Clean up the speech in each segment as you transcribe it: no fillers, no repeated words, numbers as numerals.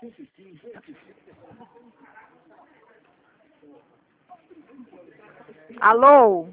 Alô?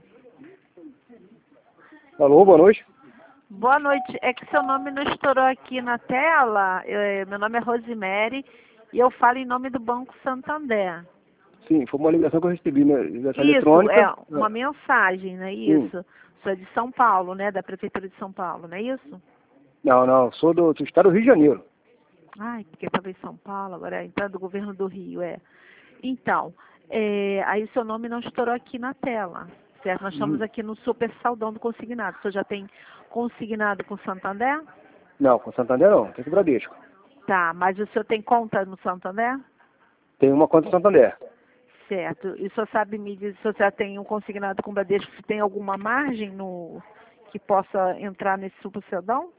Alô, boa noite. Boa noite. É que seu nome não estourou aqui na tela. Meu nome é Rosemary e eu falo em nome do Banco Santander. Sim, foi uma ligação que eu recebi, né? Ligação Isso, eletrônica. é uma mensagem, não é Sim. isso? Sou de São Paulo, né? Da Prefeitura de São Paulo, não é isso? Não, sou do estado do Rio de Janeiro. Ai, porque estava em São Paulo, agora então do governo do Rio, é. Então, aí seu nome não estourou aqui na tela, certo? Nós estamos aqui no Super Saldão do Consignado. O senhor já tem consignado com o Santander? Não, com Santander não, tem que Bradesco. Tá, mas o senhor tem conta no Santander? Tem uma conta em Santander. Certo. E o senhor sabe me dizer se o senhor já tem um consignado com o Bradesco, se tem alguma margem no que possa entrar nesse Super Saldão?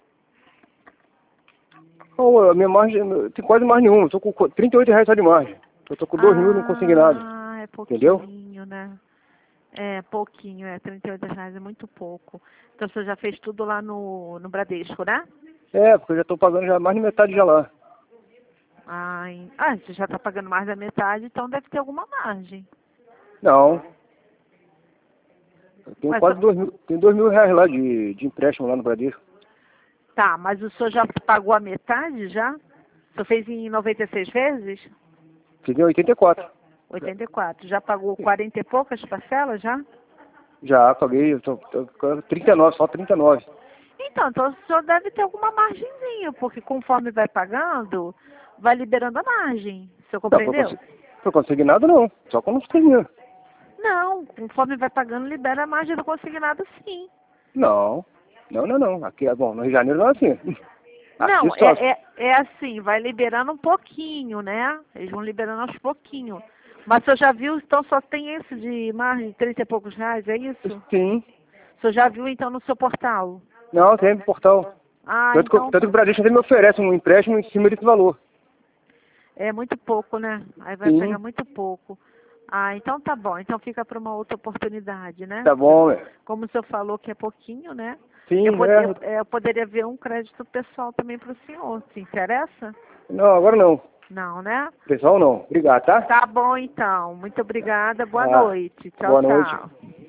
Bom, a minha margem, tem quase mais nenhuma. Estou com R$ 38 só de margem. Eu estou com 2.000 no consignado. Ah, é Entendeu? pouquinho, né? É pouquinho, R$ 38 é muito pouco. Então o senhor já fez tudo lá no Bradesco, né? É, porque eu já estou pagando já mais de metade já lá. Você já está pagando mais da metade, então deve ter alguma margem. Não. Eu tenho Mas, quase 2.000, tem R$ 2.000 lá de empréstimo lá no Bradesco. tá, mas o senhor já pagou a metade já? O senhor fez em 96 vezes? Fiz em 84. 84. Já pagou 40 e poucas parcelas já? Já paguei, eu tô 39, só 39. Então o senhor deve ter alguma margenzinha, porque conforme vai pagando, vai liberando a margem. O senhor Não, compreendeu? foi consignado não, só quando termina. Não, conforme vai pagando, libera a margem do consignado sim. Não. Aqui, bom, no Rio de Janeiro não é assim. Aqui Não, só. é assim, vai liberando um pouquinho, né? Eles vão liberando aos pouquinhos. Mas o senhor já viu, então só tem esse de margem de 30 e poucos reais, é isso? Sim. O senhor já viu então no seu portal? Não, tem portal. Tanto que o Bradesco sempre me oferece um empréstimo em cima desse valor. É muito pouco, né? Aí vai Sim. pegar muito pouco. Então tá bom. Então fica para uma outra oportunidade, né? Tá bom, Como o senhor falou que é pouquinho, né? Sim, Eu poderia ver um crédito pessoal também para o senhor. Se interessa? Não, agora não. Não, né? Pessoal, não. Obrigado, tá? Tá bom, então. Muito obrigada. Boa Ah, noite. Tchau, boa noite. tchau.